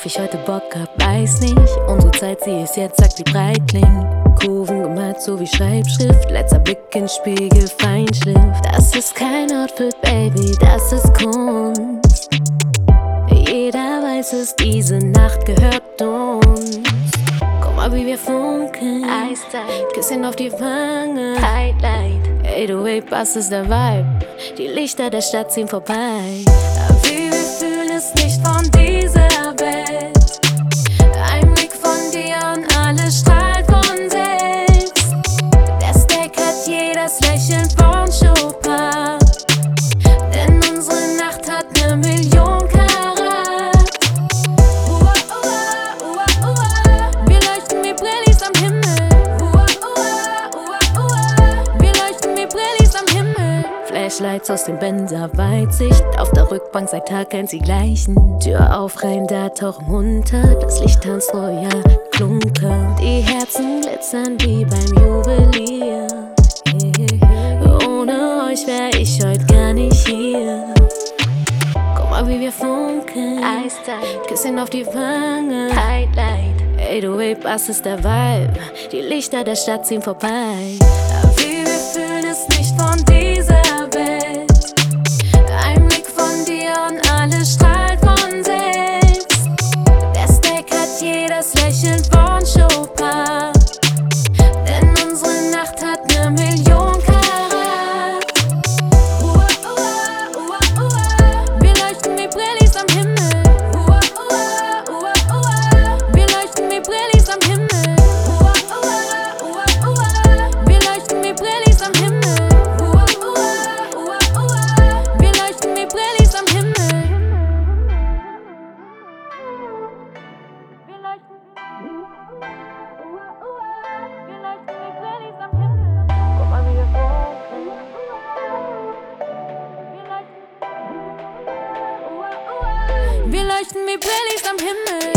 ich heute Bock hab, weiß nicht. Unsere Zeit, sie ist jetzt, sagt wie Breitling. Kurven gemalt, so wie Schreibschrift. Letzter Blick ins Spiegel, Feinschliff. Das ist kein Outfit, Baby, das ist Kunst. Jeder weiß es, diese Nacht gehört uns. Guck mal, wie wir funkeln. Eiszeit, Küsschen auf die Wange. Highlight, 808 Bass ist der Vibe. Die Lichter der Stadt ziehen vorbei. Aber wir fühlen es nicht von dieser Welt. Ein Blick von dir und alles strahlt von selbst. Der Steak hat jedes Lächeln von Chopin. Denn unsere Nacht hat 1.000.000 Karat. Wir leuchten wie Brillis am Himmel. Wir leuchten wie Brillis am Himmel. Flashlights aus dem Benzer, Weitsicht. Auf der Rückbank seit Tag eins die gleichen. Tür auf, rein, da tauchen runter. Das Licht tanzt royal, klunker. Die Herzen glitzern wie beim Juwelier. Ohne euch wär ich heute gar nicht hier. Guck mal, wie wir funkeln. Eiszeit, Küsschen auf die Wange. Highlight, 808 Bass ist der Vibe. Die Lichter der Stadt ziehen vorbei. Aber wir fühlen es nicht von dieser Welt. Ein Blick von dir und alles strahlt von selbst. Der Steak hat jedes Lächeln von Chopin. Denn unsere Nacht hat 1.000.000 Karat. Wir leuchten wie Brillis am Himmel. Wir leuchten wie Brillis am Himmel. Wir leuchten wie Brillis am Himmel. Wir leuchten wie Brillis am Himmel. Wir leuchten wie Brillis am Himmel. Guck mal, wie wir funkeln. Wir leuchten wie Brillis am Himmel.